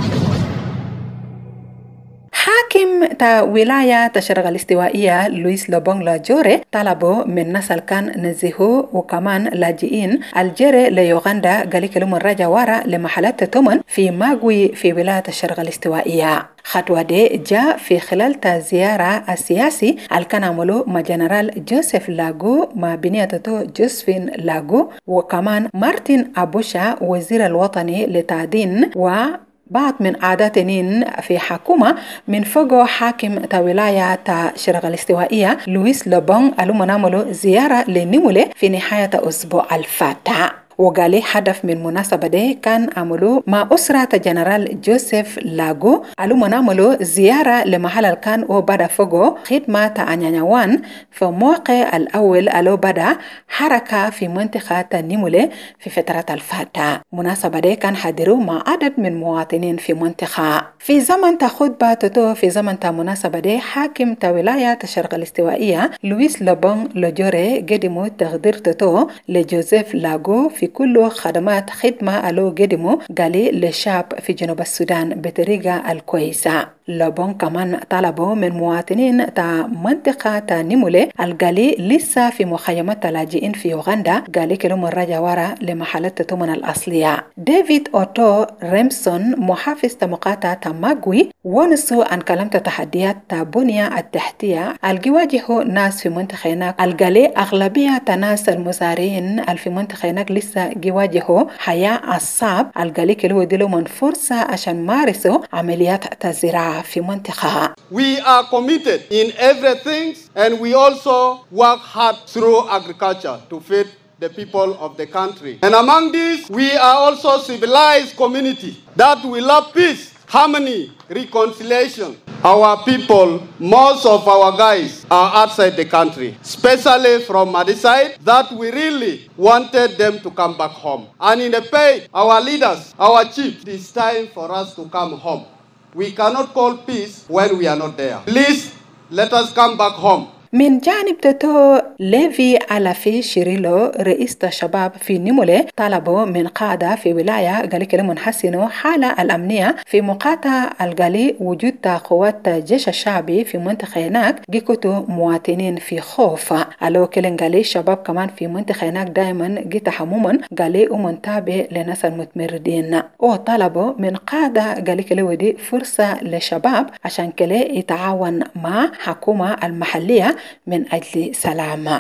حاكم تا ولاية الشرق الاستوائية لويس لوبونغ لاجوري طلبوا من نسل كان نزهو وكمان لاجئين الجري ليوغندا قال كلهم الرجا ورا لمحلات تمن في ماغوي في ولاية الشرق الاستوائية. خطوة دي جاء في خلال زيارة السياسي الكان عملوا مع جنرال جوزيف لاغو مع بنيته جوزفين لاغو وكمان مارتين أبوشا وزير الوطني لتعدين و بعض من عاداتين في حكومة من فوق حاكم تا ولاية تا شرق الاستوائية لويس لوبونغ قالوا منعملوا زيارة لنمولي في نهاية أسبوع الفاتح. وقالي هدف من مناسبة دي كان عملوا مع أسرة جنرال جوزيف لاغو قالوا منعملوا زيارة لمحل الكان وبدا فوقه خدمة تعنيوان في موقع الأول قالوا بدا حركة في منطقة نيمولي في فترة الفاتحة. مناسبة دي كان حضروا مع عدد من مواطنين في منطقة. في زمن تخطبة تتو في زمن مناسبة دي حاكم تا ولاية الشرق الاستوائية لويس لوبونغ لاجوري قدموا تقدير تتو لجوزيف لاغو في كل خدمات خدمة ألو قدموا قالي للشعب في جنوب السودان بطريقة الكويسة. لوبونغ كمان طلبوا من مواطنين تا منطقة تا نيمولي القالي لسه في مخيمات اللاجئين في يوغندا قالي كلهم الرجا ورا لمحلات تمن الأصلية. ديفيد أوتو ريمسون محافظ مقاطعة ماغوي ونسوا عن كلام تحديات بنية التحتية الجواجه ناس في منطقة هناك القالي أغلبية ناس المزارعين في منطقة هناك لسه جواجه حياة الصعب القالي كلو دلو من فرصة عشان مارسوا عمليات الزراعة في منطقة. We are committed in everything and we also work hard through agriculture to feed the people of the country. And among these, we are also civilized community that we love peace, harmony, reconciliation. Our people, most of our guys are outside the country, especially from Madiside, that we really wanted them to come back home. And in the pay, our leaders, our chiefs, it is time for us to come home. We cannot call peace when we are not there. Please, let us come back home. من جانب تتو ليفي ألافي شيريلو رئيس الشباب في نيمولي طلبوا من قادة في ولاية قالي كلمة منحسنوا حالة الأمنية في مقاطعة القالي وجود قوات الجيش الشعبي في منطقة هناك جيكوتو مواطنين في خوف. ألو كلن قالي الشباب كمان في منطقة هناك دائما جيت حموما قالي ومنتابع لناس المتمردين وطلبوا من قادة قالي كلمة دي فرصة للشباب عشان كلي يتعاون مع حكومة المحلية من أجل سلامة.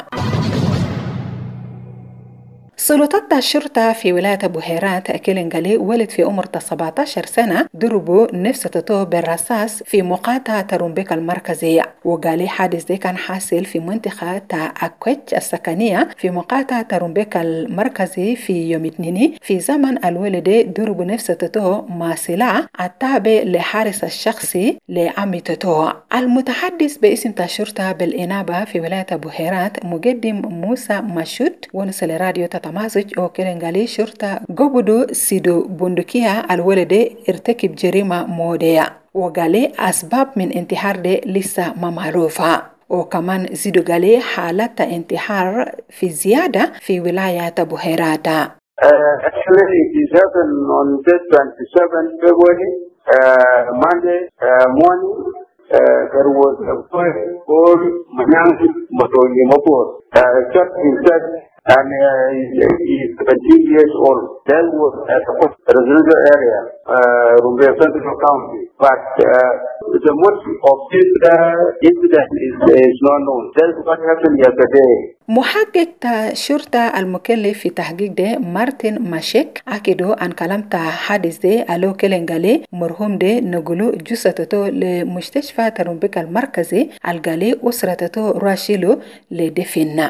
سلطات الشرطة في ولاية بوهيرات كيلنغالي ولد في عمر سبعة عشر سنة ضربوا نفس تتو بالرصاص في مقاطعة ترومبيك المركزية. وقالي حادث دي كان حاصل في منطقة أكويتش السكنية في مقاطعة ترومبيك المركزي في يوم اثنين في زمن الولد ضربوا نفس تتو مع سلاح التابع لحارس الشخصي لعمي تتو. المتحدث باسم الشرطة بالإنابة في ولاية بوهيرات مقدم موسى مشود ونسل راديو تمازج أو كيلنغالي شرطة قبضوا سيدو بندقية الولد ارتكب جريمة مودية. وقال أسباب من انتحار ده لسه ما معروفة. وكمان زيدوا قال حالة انتحار في زيادة في ولاية بحيرات. Uh, actually, it happened on the twenty-seventh of February, uh, Monday uh, morning. Uh, there was a fire called Manyang Matoni Mapur. Uh, shot himself, and uh, he's seventeen years old. That was at the residential area, uh, Rumbia Central County. But uh, the motive of this uh, incident is, is not known. That's what happened yesterday. محقق شرطة المكلف في تحقيق ده مارتن ماشيك أكدوا أن كلامته حادث ده ألو كلنجالي مرحوم ده نقولوا جثته لمستشفى ترومبيك المركزي الجالي أسرته راشيلو لدفنة.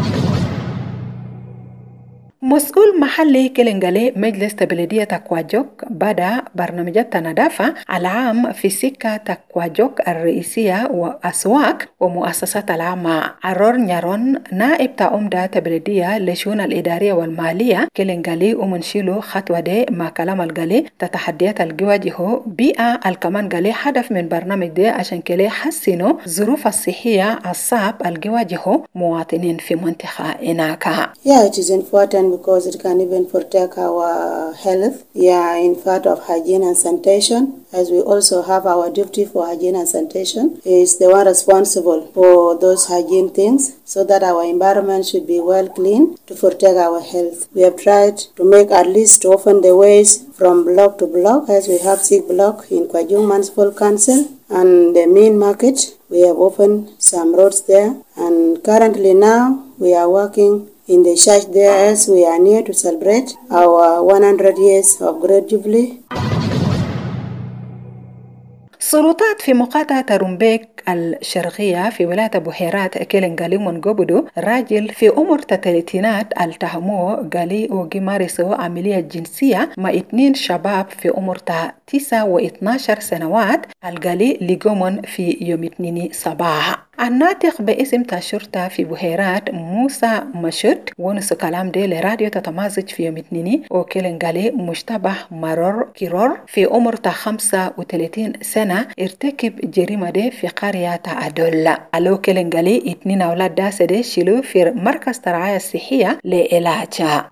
مسؤول محلي كلنجالي مجلس تبليدية تكواجوك بدأ برنامجات النظافة العام في سكة تكواجوك الرئيسية وأسواق ومؤسسات العامة. عرور نيرون نائب تأمدة تبليدية لشؤون الإدارية والمالية كلنجالي ومنشيلو خطوة دي مع كلام الجالي تتحديات الجواجه بيئة الكمان جالي هدف من برنامج دي عشان كلي حسنوا ظروف الصحية الصعب الجواجه مواطنين في منطقة إناكا. Yeah, it is important because it can even protect our health. Yeah, in part of hygiene and sanitation, as we also have our duty for hygiene and sanitation, is the one responsible for those hygiene things so that our environment should be well clean to protect our health. We have tried to make at least to open the ways from block to block, as we have six block in Kwajung Municipal Council and the main market. We have opened some roads there, and currently now we are working in the church there as we are near to celebrate our one hundred years of Great Jubilee. سلطات في مقاطعة رومبيك الشرقية في ولاية بحيرات كيلنجالي منقبضوا راجل في عمر الثلاثينات التهموه قالي وجمارسوا عملية جنسية مع اثنين شباب في عمر تسعة واثناشر سنوات القالي لقومن في يوم اثنين صباح. الناطق باسم الشرطة في بحيرات موسى مشد ونسو كلام دي لراديو تتمازج في يوم اثنين وكيلنجالي مشتبه مرور كيرور في عمر خمسة وثلاثين سنة ارتكب جريمة دي في قرية أدولة. ألو كيلنجالي اثنين أولاد داس دي شلو في مركز ترعاية الصحية لعلاجها.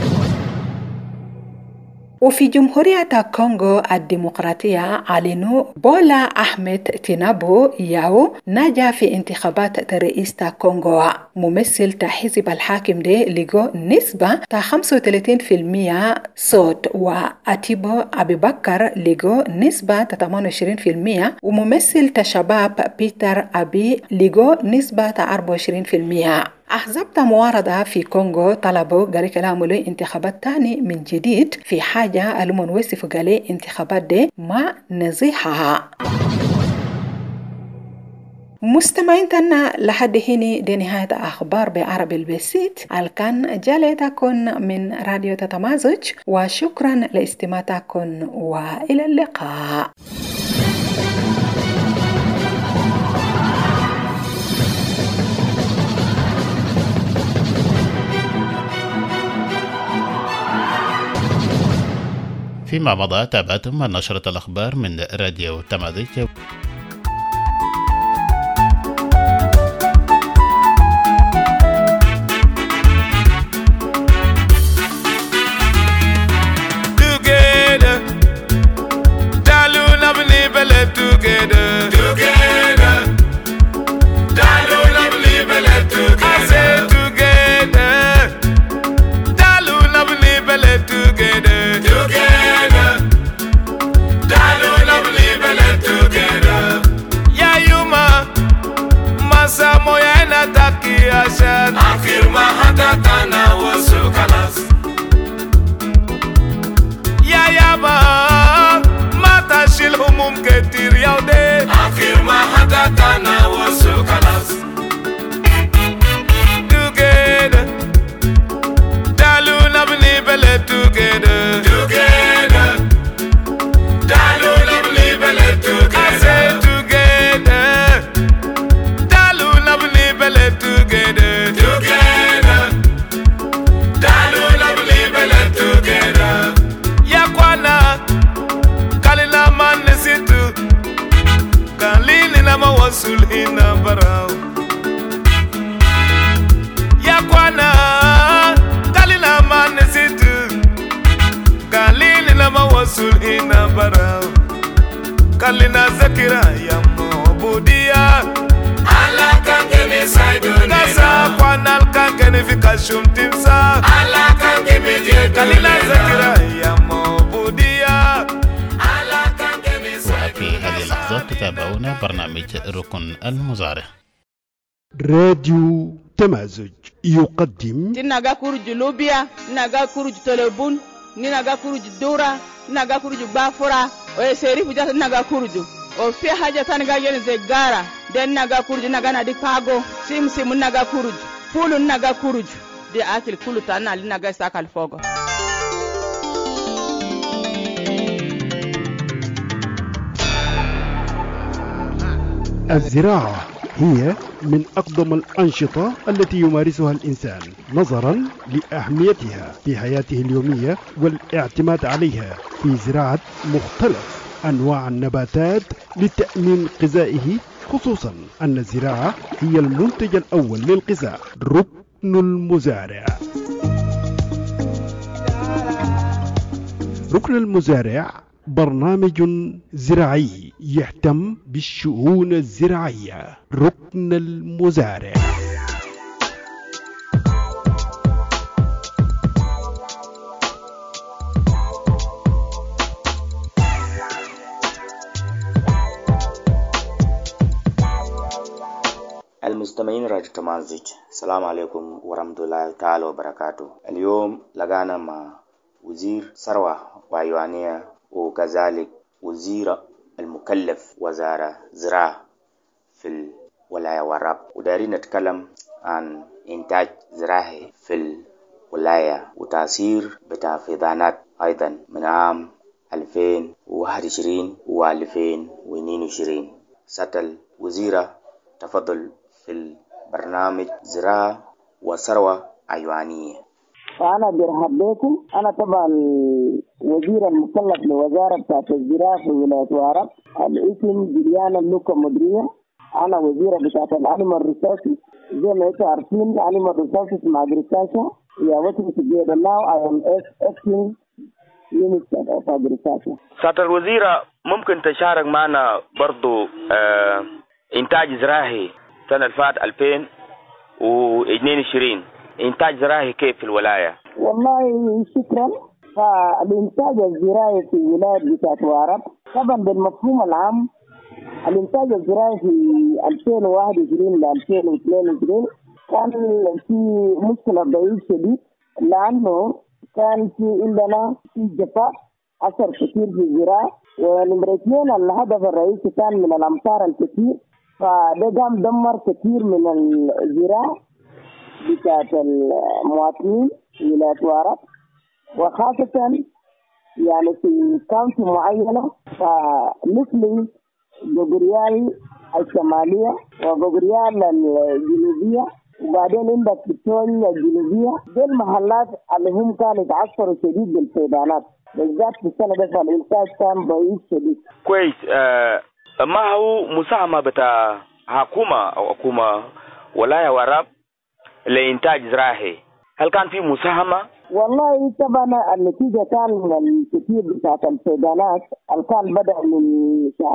وفي جمهورية كونغو الديمقراطية أعلنوا بولا أحمد تينابو ياو نجا في انتخابات رئاسة كونغو. ممثل حزب الحاكم ده لقوا نسبة خمسة وثلاثين بالمئة صوت، وأتيبو أبي بكر لقوا نسبة ثمانية وعشرين بالمئة، وممثل شباب بيتر أبي لقوا نسبة أربعة وعشرين بالمئة. أحزاب معارضة في كونغو طلبوا قال كلامه له انتخابات تاني من جديد في حاجة ألمون وصفوا قال انتخابات دي ما نزيحها. مستمعين تنا لحد هنا دي نهاية أخبار بعربي البسيط. الكان جالتكن من راديو تتمازج، وشكرا لاستماعتكن وإلى اللقاء. فيما مضى تابعتم نشرة الأخبار من راديو تمازج. Together, kwana kalina manesitu kalini na mawasul ina bara kalina zakira ya mobudia ala kangene saidone kasa kwana kangene fikashum timsa ala kangene je kalina zakira ya mobudia ala kangene saidone. في هذه اللحظات تتابعون برنامج ركن المزارع. راديو تمازج يقدم تناغا كورج لوبيا ناغا كورج تلبون ناغا كورج دورا ناغا كورج بافورا ويسيري فجات ناغا كورج وفي حاجة تانغا ينزغارا دين ناغا كورج ناغا نادي باغو سيم سيم ناغا كورج فولو ناغا كورج دي اكل كله تانا ناغا ساكال فوغو. الزراعة هي من أقدم الأنشطة التي يمارسها الإنسان نظرا لأهميتها في حياته اليومية والاعتماد عليها في زراعة مختلف أنواع النباتات لتأمين غذائه، خصوصا أن الزراعة هي المنتج الأول للغذاء. ركن المزارع. ركن المزارع برنامج زراعي يهتم بالشؤون الزراعية. ركن المزارع. المستمعين راديو تمازج، السلام عليكم ورحمة الله تعالى وبركاته. اليوم لقانا مع وزير ثروة وحيوانية وكذلك وزير المكلف وزارة زراعة في الولاية وراب، ودارين نتكلم عن إنتاج زراعي في الولاية وتأثير بتاع فيضانات أيضا من عام ألفين وواحد وعشرين و ألفين واثنين وعشرين. ستل وزيرة تفضل في البرنامج زراعة وثروة حيوانية. فأنا برحب بكم. أنا طبعا وزير المكلف لوزارة الزراعة في ولاية وارب، الاسم جريان اللوكا مدرية. أنا وزيرة بتاعت الأنيمال ريسورسز، زي ما انتم عارفين الأنيمال ريسورسز مع أجريكلتشر يا وطن together now I am acting minister of agriculture. سيادة الوزيرة، ممكن تشارك معنا برضو آه إنتاج زراعي سنة الفات ألفين واثنين وعشرين، إنتاج زراعي كيف في الولاية؟ والله شكرا. فالإنتاج الزراعي في ولاية بتاعت وارب طبعا بالمفهوم العام، الإنتاج الزراعي في ألفين وواحد وعشرين ل ألفين واثنين وعشرين كان في مشكلة ضعيف شديد، لأنه كان في عندنا في جفاف أثر كثير في الزراعة، ونمرة اثنين الهدف الرئيسي كان من الأمطار الكثير، فده قام دمر كثير من الزراعة بتاعت المواطنين في ولاية وارب، وخاصة يعني في كاونتي معينة فمثل جوجريال الشمالية وجوجريال الجنوبية، وبعدين عندك فيكتوريا الجنوبية. دي المحلات اللي هم كانوا يتعثروا شديد بالفيضانات، بالذات في السنة دي فالإنتاج كان ضعيف شديد. كويس. آه ما هو مساهمة بتاع حكومة أو حكومة ولاية وارب لإنتاج زراعي؟ هل كان في مساهمة؟ والله طبعا النتيجة كان من الكثير بتاعت الفيضانات اللي كان بدأ من شهر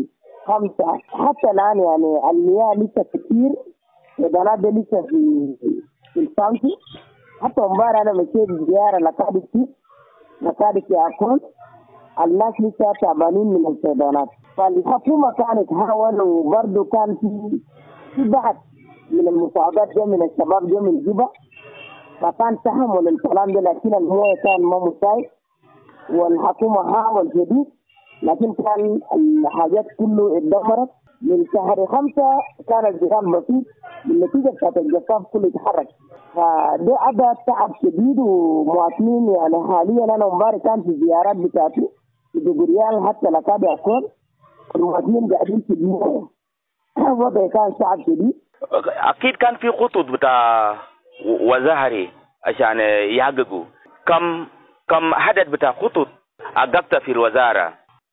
خمسة حتى الآن، يعني المياه لسه كثير، فيضانات دي لسه في في الكاونتي. حتى امبارح أنا مشيت زيارة لكادكي لكادكي أكون الناس لسه تعبانين من الفيضانات، فالحكومة كانت تحاول، وبرضه كان في في بعض من المساعدات جو من الشباب جو من جوبا، فكان تحمل الكلام ده، لكن المويه كان ما مساعد، والحكومة حاول جديد، لكن كان الحاجات كله اتدمرت. من شهر خمسة كان الزرام بسيط، بالنتيجة بتاعت الجفاف كله اتحرك، فده أدى تعب شديد. ومواطنين يعني حاليا أنا مبارك كان في زيارات بتاعتي في جوجريال حتى لكادي أكون، المواطنين قاعدين في المويه، وضع كان صعب شديد. أكيد كان في خطوط بتاع وزهري عشان يحققوا. كم كم عدد بتاع خطوط حققت في الوزارة؟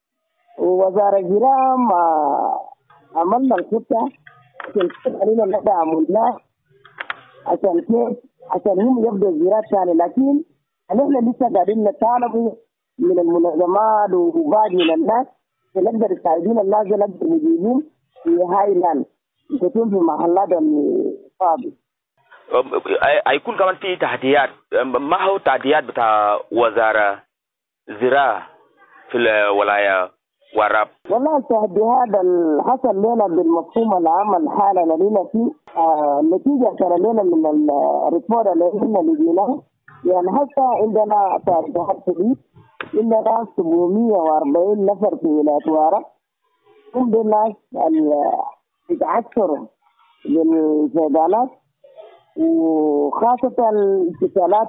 وزارة الزراعة عملنا الخطة، علينا ندعم الناس عشان كيف عشان هم يبدأ الزراعة ثاني. لكن نحن لسه قاعدين نطالب من المنظمات وبعض من الناس نقدر يساعدون الناس نقدر نجيبهم في هاي لاند تكون في محلات الفاضي. هيكون كمان في تحديات. ما هو التحديات بتاع وزارة زراعة في الولاية وراب؟ والله التحديات اللي حصل لنا بالمفهوم العام الحالة لنا فيه آه نتيجة ترى لنا من الريبورت اللي احنا لقيناه. يعني حتى عندنا تحديات شديد. عندنا سبعمية وأربعين نفر في ولاية وراب. هم دول الناس اللي بيتعثروا بالصيدلات وخاصة الاتصالات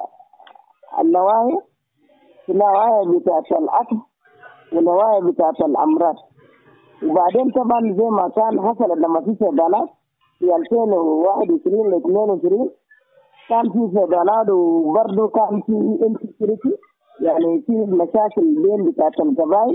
النواهي النواهي بتاعت الأكل والنواهي بتاعت الأمراض. وبعدين طبعا زي ما كان حصل لما في صيدلات في ألفين وواحد وعشرين ل اثنين وعشرين كان في صيدلات وبرضه كان في انسكيورتي، يعني في مشاكل بين بتاعت القبائل.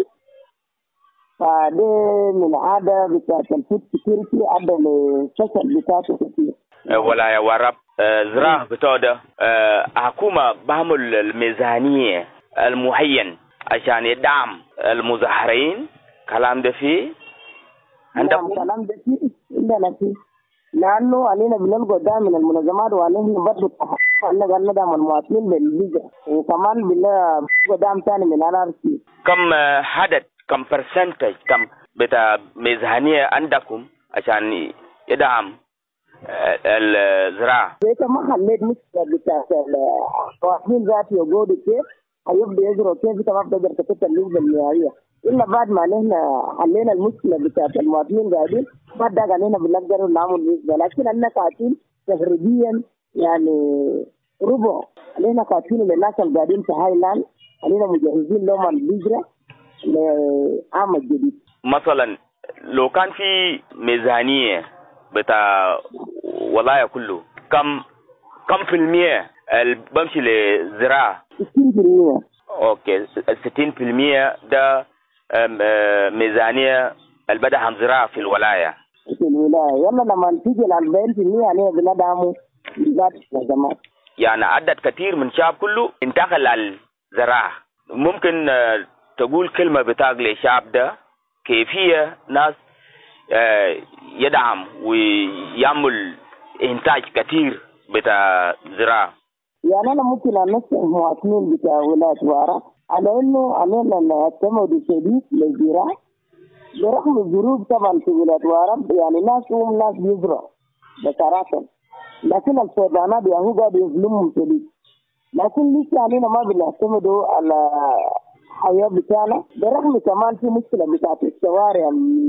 فده من عادة بتاعت الفود سكيورتي عادة للفشل بتاعته كتير. ولاية وراب زراعة بتوع حكومة بعمل الميزانية المعين عشان يدعم المظاهرين. كلام ده فيه عندكم؟ كلام ده فيه عندنا فيه، لأنه علينا بنلقى دعم من المنظمات وعلينا برضه علينا ندعم المواطنين بالهجرة وكمان بنلقى دعم ثاني من الان ار سي. كم عدد كم برسنتج كم بتاع ميزانية عندكم عشان يدعم الزراعة؟ إذا ما خليت مشكلة بتاعت المواطنين ذاتي وجودوا كيف هيبدأ يزرعوا كيف أنت ما بتقدر تكتب النسبة النهائية إلا بعد ما نحن حلينا المشكلة بتاعت المواطنين قاعدين بعد ذاك علينا بنقدر نعمل نسبة. لكن أنا قاعدين تقريبا يعني ربع علينا قاعدين للناس اللي قاعدين في هايلاند علينا مجهزين لهم الهجرة لعام الجديد. مثلا لو كان في ميزانية بتاع ولاية كله كم كم في المية بمشي للزراعة؟ ستين في المية. اوكي ستين في المية ده ميزانية اللي بدعم زراعة في الولاية. في الولاية يلا لما تيجي ل أربعين في المية علينا بندعمه ذات الخدمات. يعني عدد كثير من الشعب كله انتقل للزراعة. ممكن تقول كلمة بتاع للشعب ده كيفية ناس يدعم ويعمل إنتاج كثير بتاع زراعة؟ يعني أنا ممكن أنصح المواطنين بتاع ولاية وراب على إنه علينا نعتمد شديد للزراعة برغم الظروف طبعا في ولاية وراب. يعني ناس هم ناس بيزرعوا بصراحة، لكن الصيدلانات يعني هو قاعد يظلمهم شديد. لكن لسه علينا ما بنعتمدوا على الحياة بتاعنا برغم كمان في مشكلة بتاعت الشوارع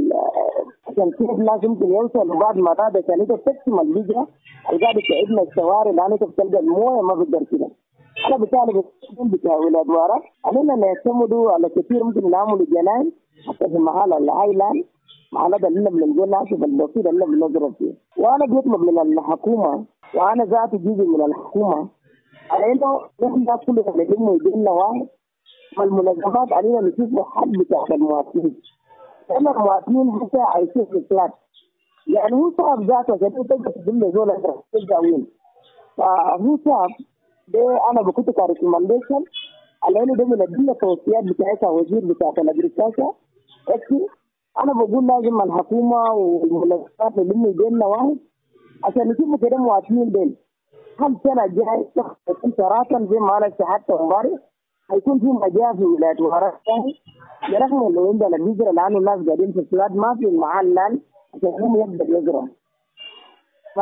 عشان كيف الناس يمكن يوصلوا بعد ما راد عشان انت تقسم الهجرة القاعدة تعبنا الشوارع لأن انت بتلقى الموية ما بقدر كده. أنا بالتالي بتاع ولاد وراب علينا نعتمدوا على كثير ممكن نعملوا جناين حتى في محل الهايلاند محلات اللي بنقول ناس بالبسيط اللي بنضرب فيه. وأنا بيطلب من الحكومة وأنا ذاتي جزء من الحكومة على إنه نحن كلنا نلم يدينا واحد والمنظمات علينا نشوف حل بتاع المواطنين. لأن المواطنين حتى عايشين في البلاد يعني هو صعب ذاته عشان تقدر تدل زول ترجع وين. فهو صعب ده أنا بكتب كريكومنديشن على إنه ده من الدنيا توصيات بتاعتها وزير بتاع الأجريكلتشر. لكن أنا بقول لازم الحكومة والمنظمات نلم يدينا واحد عشان نشوف كده مواطنين دين هل سنة جاي يكون شراكا زي ما أنا شهدت امبارح هيكون في مجال في ولاية وراب ثاني برغم إنه عندنا الهجرة لأنه الناس قاعدين في البلاد ما في محل عشان هم يقدروا يزرعوا. ف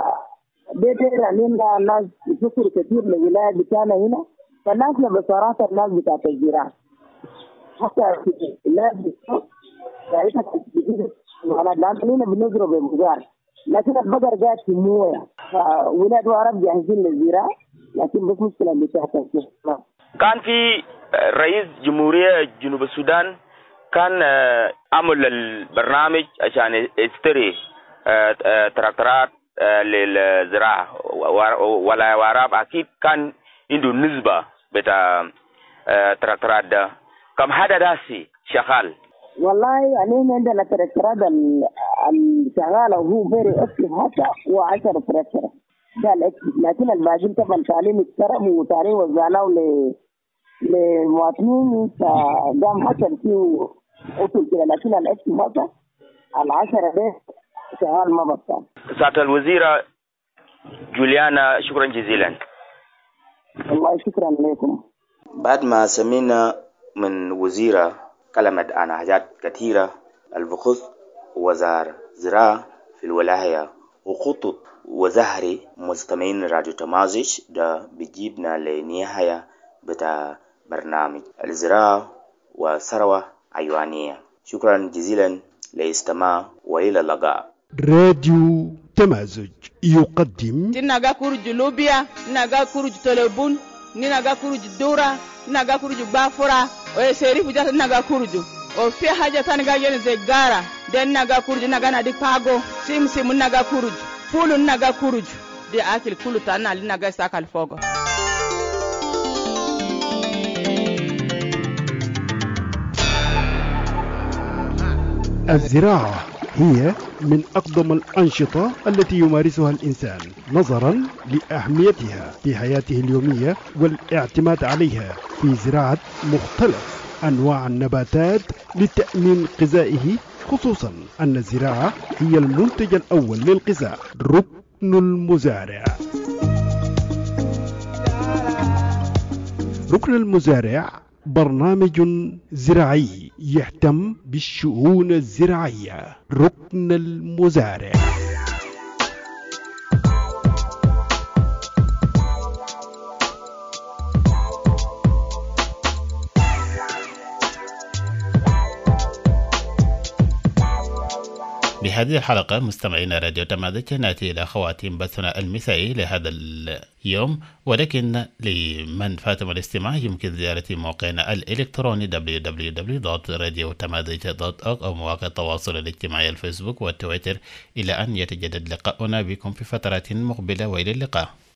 ده ده علينا الناس يفكروا كثير للولاية بتاعنا هنا. فالناس بصراحة الناس بتاعت الزراعة حتى في الناس بتوع ساعتها كثير أنا لأننا بنزرع بمزار لكن البقر قاعد في مويه. فولاد وراب جاهزين للزراعة لكن بس مشكلة بتاعت الزراعة. كان في رئيس جمهورية جنوب السودان كان عمل البرنامج عشان يشتري تراكتورات للزراعة ولا وراب أكيد كان عنده نسبة بتاع تراكتورات ده. كم هذا داسي شغال؟ والله يعني عندنا تراكتورات الشغالة وهو فيري أكتف حتى هو عشرة تراكتورات ده الاكل، لكن الباقي طبعا تعليم الترم وتعليم وزعناه ل للمواطنين فقام حصل فيه قتل كده، لكن الاكل بقى العشرة ده شغال ما بطل. سعادة الوزيرة جوليانا شكرا جزيلا. والله شكرا لكم. بعد ما سمعنا من وزيرة كلمت عن حاجات كثيرة البخص وزارة زراعة في الولاية وخطط وزهري مستمعين راديو تمازج ده بيجيبنا لنهاية بتاع برنامج الزراعة وثروة حيوانية. شكرا جزيلا لاستماع وإلى اللقاء. راديو تمازج يقدم تناغا كورج لوبيا، ناغا كورج تلبون، ناغا كورج دورا، ناغا كورج بافورا، ويسيري بجات ناغا كورج. وفي حاجة تانغا ين زغارا، دين ناغا كورج ناغا نادي باغو، سيم سيم ناغا كورج، بولو ناغا كورج. دي أكل كله تانا لناغا ساكال فوغو. الزراعة هي من أقدم الأنشطة التي يمارسها الإنسان نظرا لأهميتها في حياته اليومية والاعتماد عليها في زراعة مختلف أنواع النباتات لتأمين غذائه، خصوصا أن الزراعة هي المنتج الأول للغذاء. ركن المزارع. ركن المزارع برنامج زراعي يهتم بالشؤون الزراعية. ركن المزارع. بهذه الحلقة مستمعينا راديو تمازج نأتي إلى خواتيم بثنا المسائي لهذا اليوم، ولكن لمن فاتم الاستماع يمكن زيارة موقعنا الإلكتروني دبليو دبليو دبليو دوت راديو تمازج دوت أورغ أو مواقع التواصل الاجتماعي الفيسبوك والتويتر، إلى أن يتجدد لقاؤنا بكم في فترات مقبلة، وإلى اللقاء.